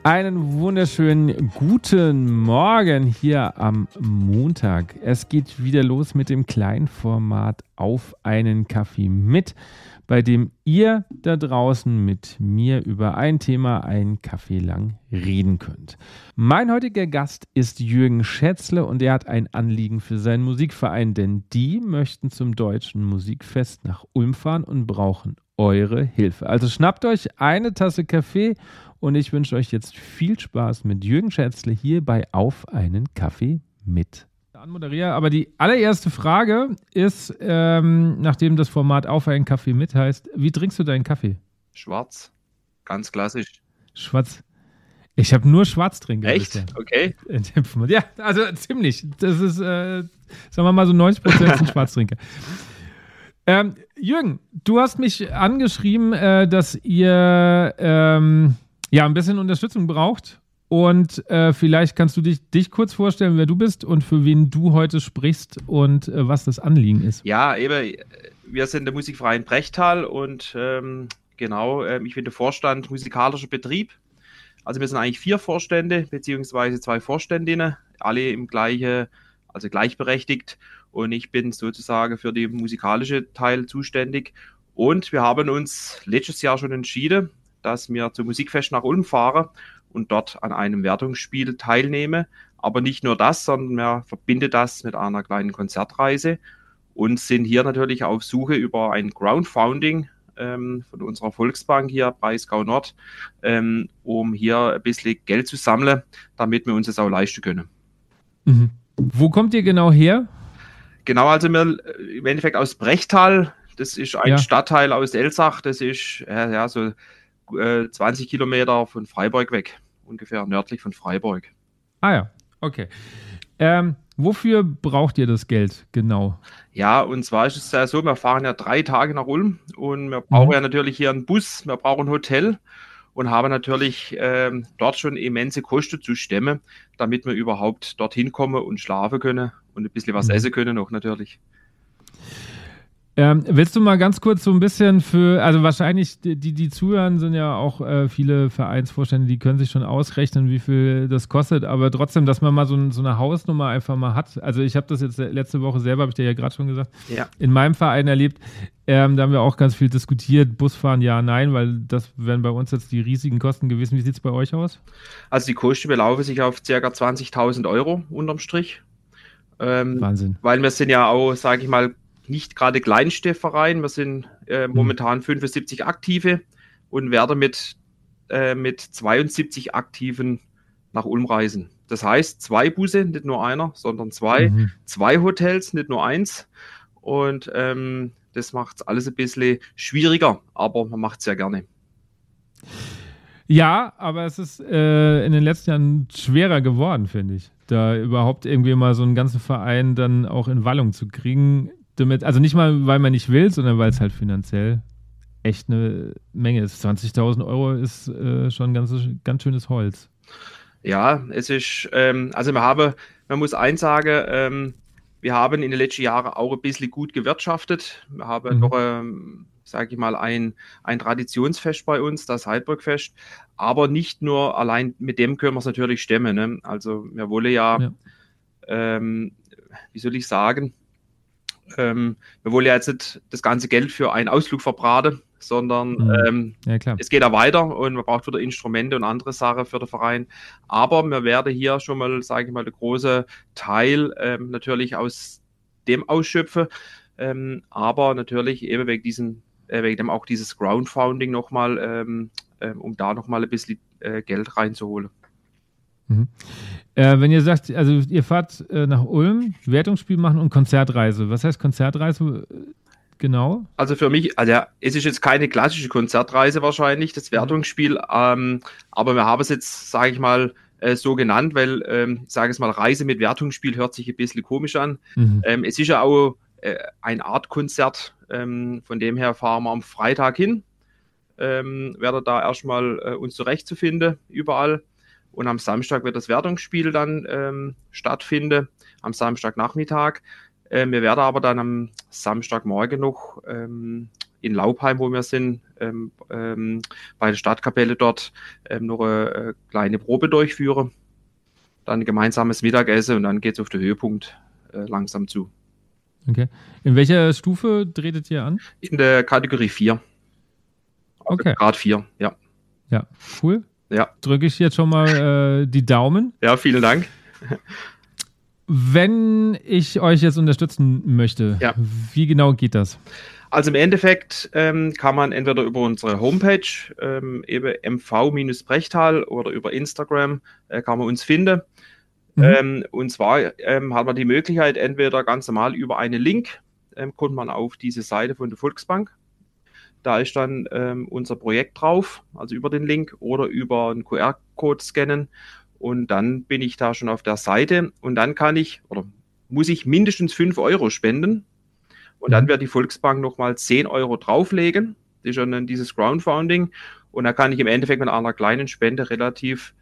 Einen wunderschönen guten Morgen hier am Montag. Es geht wieder los mit dem kleinen Format Auf einen Kaffee mit, bei dem ihr da draußen mit mir über ein Thema einen Kaffee lang reden könnt. Mein heutiger Gast ist Jürgen Schätzle und er hat ein Anliegen für seinen Musikverein, denn die möchten zum Deutschen Musikfest nach Ulm fahren und brauchen eure Hilfe. Also schnappt euch eine Tasse Kaffee und ich wünsche euch jetzt viel Spaß mit Jürgen Schätzle hier bei Auf einen Kaffee mit. Anmoderiere, aber die allererste Frage ist, nachdem das Format Auf einen Kaffee mit heißt, wie trinkst du deinen Kaffee? Schwarz, ganz klassisch. Schwarz. Ich habe nur Schwarztrinker. Echt? Bisher. Okay. Ja, also ziemlich. Das ist, sagen wir mal so 90% sind Schwarztrinker. Jürgen, du hast mich angeschrieben, dass ihr ein bisschen Unterstützung braucht. Und vielleicht kannst du dich kurz vorstellen, wer du bist und für wen du heute sprichst und was das Anliegen ist. Ja, eben, wir sind der Musikverein Brechtal und ich bin der Vorstand musikalischer Betrieb. Also wir sind eigentlich 4 Vorstände beziehungsweise 2 Vorständinnen, alle also gleichberechtigt. Und ich bin sozusagen für den musikalischen Teil zuständig. Und wir haben uns letztes Jahr schon entschieden, dass wir zum Musikfest nach Ulm fahren und dort an einem Wertungsspiel teilnehme. Aber nicht nur das, sondern wir verbinden das mit einer kleinen Konzertreise und sind hier natürlich auf Suche über ein Crowdfunding von unserer Volksbank hier, Breisgau Nord, um hier ein bisschen Geld zu sammeln, damit wir uns das auch leisten können. Mhm. Wo kommt ihr genau her? Genau, also wir im Endeffekt aus Brechtal. Das ist ein Stadtteil aus Elsach. Das ist so 20 Kilometer von Freiburg weg, ungefähr nördlich von Freiburg. Ah ja, okay. Wofür braucht ihr das Geld genau? Ja, und zwar ist es ja so, wir fahren ja 3 Tage nach Ulm und wir brauchen ja natürlich hier einen Bus, wir brauchen ein Hotel und haben natürlich dort schon immense Kosten zu stemmen, damit wir überhaupt dorthin kommen und schlafen können und ein bisschen was essen können auch natürlich. Willst du mal ganz kurz so ein bisschen also wahrscheinlich, die zuhören, sind ja auch viele Vereinsvorstände, die können sich schon ausrechnen, wie viel das kostet, aber trotzdem, dass man mal so eine Hausnummer einfach mal hat. Also ich habe das jetzt letzte Woche selber, habe ich dir ja gerade schon gesagt, in meinem Verein erlebt. Da haben wir auch ganz viel diskutiert, Busfahren, ja, nein, weil das wären bei uns jetzt die riesigen Kosten gewesen. Wie sieht es bei euch aus? Also die Kosten belaufen sich auf ca. 20.000 Euro unterm Strich. Wahnsinn. Weil wir sind ja auch, sage ich mal, nicht gerade Kleinstverein. Wir sind momentan 75 Aktive und werden mit 72 Aktiven nach Ulm reisen. Das heißt, 2 Busse, nicht nur einer, sondern 2. 2 Hotels, nicht nur 1. Und das macht es alles ein bisschen schwieriger, aber man macht es ja gerne. Ja, aber es ist in den letzten Jahren schwerer geworden, finde ich, da überhaupt irgendwie mal so einen ganzen Verein dann auch in Wallung zu kriegen. Also nicht mal, weil man nicht will, sondern weil es halt finanziell echt eine Menge ist. 20.000 Euro ist schon ganz schönes Holz. Ja, es ist, also man muss eins sagen, wir haben in den letzten Jahren auch ein bisschen gut gewirtschaftet. Wir haben noch, sage ich mal, ein Traditionsfest bei uns, das Heidburgfest. Aber nicht nur allein mit dem können wir es natürlich stemmen. Ne? Also wir wollen wie soll ich sagen, wir wollen ja jetzt nicht das ganze Geld für einen Ausflug verbraten, sondern es geht ja weiter und man braucht wieder Instrumente und andere Sachen für den Verein. Aber wir werden hier schon mal, sage ich mal, der große Teil natürlich aus dem ausschöpfen. Aber natürlich eben wegen dem auch dieses Crowdfunding nochmal, um da nochmal ein bisschen Geld reinzuholen. Wenn ihr sagt, also ihr fahrt nach Ulm, Wertungsspiel machen und Konzertreise. Was heißt Konzertreise genau? Also für mich, es ist jetzt keine klassische Konzertreise wahrscheinlich, das Wertungsspiel, aber wir haben es jetzt, sage ich mal, so genannt, weil, ich sage es mal, Reise mit Wertungsspiel hört sich ein bisschen komisch an. Es ist ja auch eine Art Konzert, von dem her fahren wir am Freitag hin, werden da erstmal uns zurechtzufinden, überall. Und am Samstag wird das Wertungsspiel dann stattfinden, am Samstagnachmittag. Wir werden aber dann am Samstagmorgen noch in Laubheim, wo wir sind, bei der Stadtkapelle dort noch eine kleine Probe durchführe. Dann ein gemeinsames Mittagessen und dann geht es auf den Höhepunkt langsam zu. Okay. In welcher Stufe tretet ihr an? In der Kategorie 4. Also okay. Grad 4, ja. Ja, cool. Ja. Drücke ich jetzt schon mal die Daumen. Ja, vielen Dank. Wenn ich euch jetzt unterstützen möchte, wie genau geht das? Also im Endeffekt kann man entweder über unsere Homepage, eben mv-brechtal oder über Instagram kann man uns finden. Und zwar hat man die Möglichkeit, entweder ganz normal über einen Link kommt man auf diese Seite von der Volksbank. Da ist dann unser Projekt drauf, also über den Link oder über einen QR-Code scannen. Und dann bin ich da schon auf der Seite und dann muss ich mindestens 5 Euro spenden. Und dann wird die Volksbank nochmal 10 Euro drauflegen. Das ist schon dieses Crowdfunding. Und da kann ich im Endeffekt mit einer kleinen Spende relativ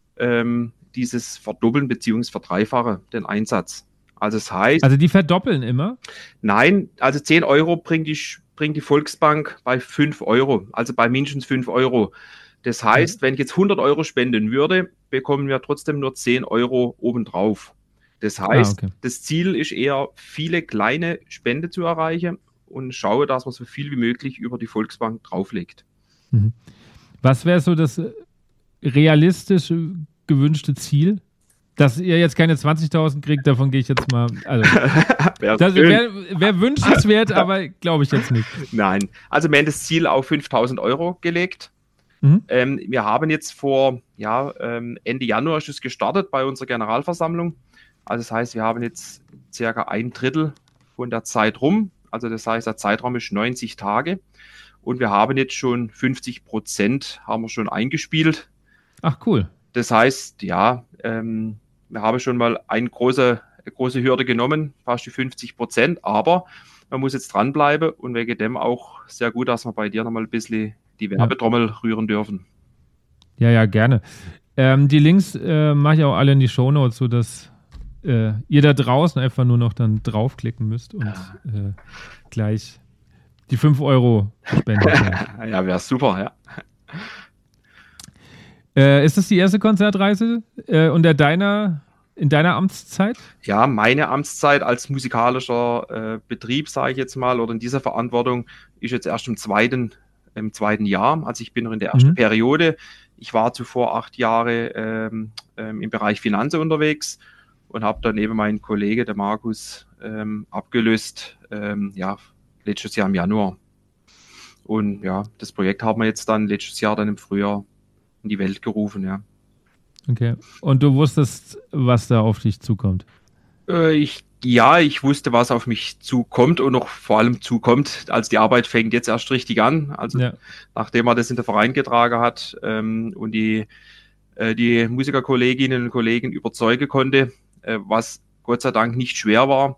dieses verdoppeln bzw. verdreifachen, den Einsatz. Also das heißt... Also die verdoppeln immer? Nein, also 10 Euro bringt die Volksbank bei 5 Euro, also bei mindestens 5 Euro. Das heißt, wenn ich jetzt 100 Euro spenden würde, bekommen wir trotzdem nur 10 Euro obendrauf. Das heißt, das Ziel ist eher, viele kleine Spenden zu erreichen und schaue, dass man so viel wie möglich über die Volksbank drauflegt. Was wäre so das realistisch gewünschte Ziel? Dass ihr jetzt keine 20.000 kriegt, davon gehe ich jetzt mal... Also, das wäre wünschenswert, aber glaube ich jetzt nicht. Nein, also wir haben das Ziel auf 5.000 Euro gelegt. Wir haben jetzt Ende Januar ist es gestartet bei unserer Generalversammlung. Also das heißt, wir haben jetzt circa 1/3 von der Zeit rum. Also das heißt, der Zeitraum ist 90 Tage. Und wir haben jetzt schon 50% haben wir schon eingespielt. Ach, cool. Das heißt, wir haben schon mal eine große Hürde genommen, fast die 50%. Aber man muss jetzt dranbleiben und wegen dem auch sehr gut, dass wir bei dir nochmal ein bisschen die Werbetrommel rühren dürfen. Ja, gerne. Die Links mache ich auch alle in die Shownotes, sodass ihr da draußen einfach nur noch dann draufklicken müsst und gleich die 5 Euro spenden. Ja, wäre super, Ist das die erste Konzertreise in deiner Amtszeit? Ja, meine Amtszeit als musikalischer Betrieb, sage ich jetzt mal, oder in dieser Verantwortung ist jetzt erst im zweiten Jahr. Also ich bin noch in der ersten Periode. Ich war zuvor 8 Jahre im Bereich Finanzen unterwegs und habe dann eben meinen Kollege, der Markus, abgelöst, letztes Jahr im Januar. Und ja, das Projekt haben wir jetzt dann letztes Jahr dann im Frühjahr in die Welt gerufen, ja. Okay. Und du wusstest, was da auf dich zukommt? Ich wusste, was auf mich zukommt und noch vor allem zukommt. Also die Arbeit fängt jetzt erst richtig an. Also nachdem man das in den Verein getragen hat und die Musikerkolleginnen und Kollegen überzeugen konnte, was Gott sei Dank nicht schwer war,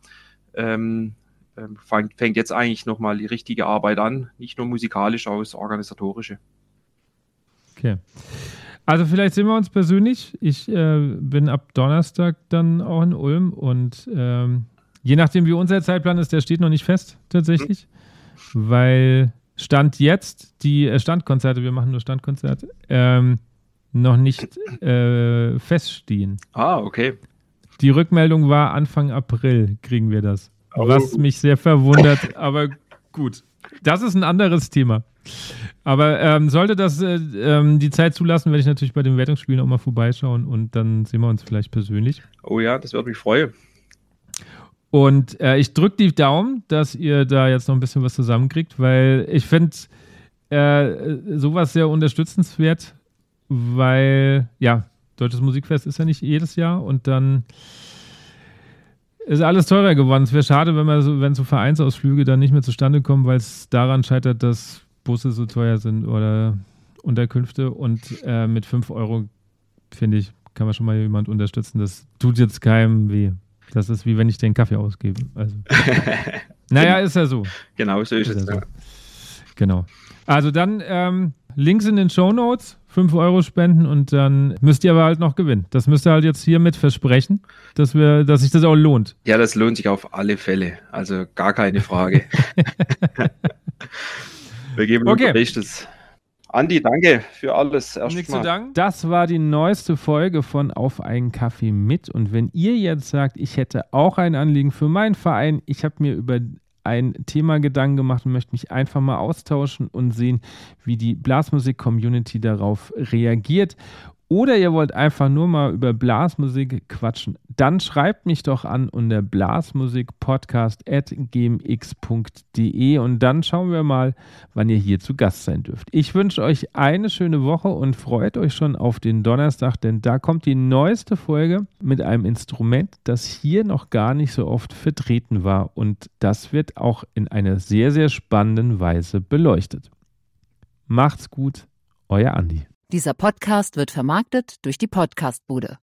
fängt jetzt eigentlich nochmal die richtige Arbeit an. Nicht nur musikalisch, auch das Organisatorische. Okay. Also vielleicht sehen wir uns persönlich. Ich bin ab Donnerstag dann auch in Ulm und je nachdem, wie unser Zeitplan ist, der steht noch nicht fest tatsächlich, weil Stand jetzt die Standkonzerte, wir machen nur Standkonzerte, noch nicht feststehen. Ah, okay. Die Rückmeldung war Anfang April kriegen wir das, was mich sehr verwundert, aber gut. Das ist ein anderes Thema. Aber sollte das die Zeit zulassen, werde ich natürlich bei den Wertungsspielen auch mal vorbeischauen und dann sehen wir uns vielleicht persönlich. Oh ja, das würde mich freuen. Und ich drücke die Daumen, dass ihr da jetzt noch ein bisschen was zusammenkriegt, weil ich finde sowas sehr unterstützenswert, weil Deutsches Musikfest ist ja nicht jedes Jahr und dann ist alles teurer geworden. Es wäre schade, wenn so Vereinsausflüge dann nicht mehr zustande kommen, weil es daran scheitert, dass Busse so teuer sind oder Unterkünfte und mit 5 Euro, finde ich, kann man schon mal jemand unterstützen. Das tut jetzt keinem weh. Das ist wie wenn ich den Kaffee ausgebe. Also, ist ja so. Genau, so ist es. Ja so. Genau. Also dann Links in den Shownotes, 5 Euro spenden und dann müsst ihr aber halt noch gewinnen. Das müsst ihr halt jetzt hiermit versprechen, dass sich das auch lohnt. Ja, das lohnt sich auf alle Fälle. Also gar keine Frage. Wir geben unser Bestes. Andi, danke für alles. Nichts zu danken. Das war die neueste Folge von Auf einen Kaffee mit. Und wenn ihr jetzt sagt, ich hätte auch ein Anliegen für meinen Verein, ich habe mir über ein Thema Gedanken gemacht und möchte mich einfach mal austauschen und sehen, wie die Blasmusik-Community darauf reagiert. Oder ihr wollt einfach nur mal über Blasmusik quatschen, dann schreibt mich doch an unter blasmusikpodcast@gmx.de und dann schauen wir mal, wann ihr hier zu Gast sein dürft. Ich wünsche euch eine schöne Woche und freut euch schon auf den Donnerstag, denn da kommt die neueste Folge mit einem Instrument, das hier noch gar nicht so oft vertreten war und das wird auch in einer sehr, sehr spannenden Weise beleuchtet. Macht's gut, euer Andi. Dieser Podcast wird vermarktet durch die Podcastbude.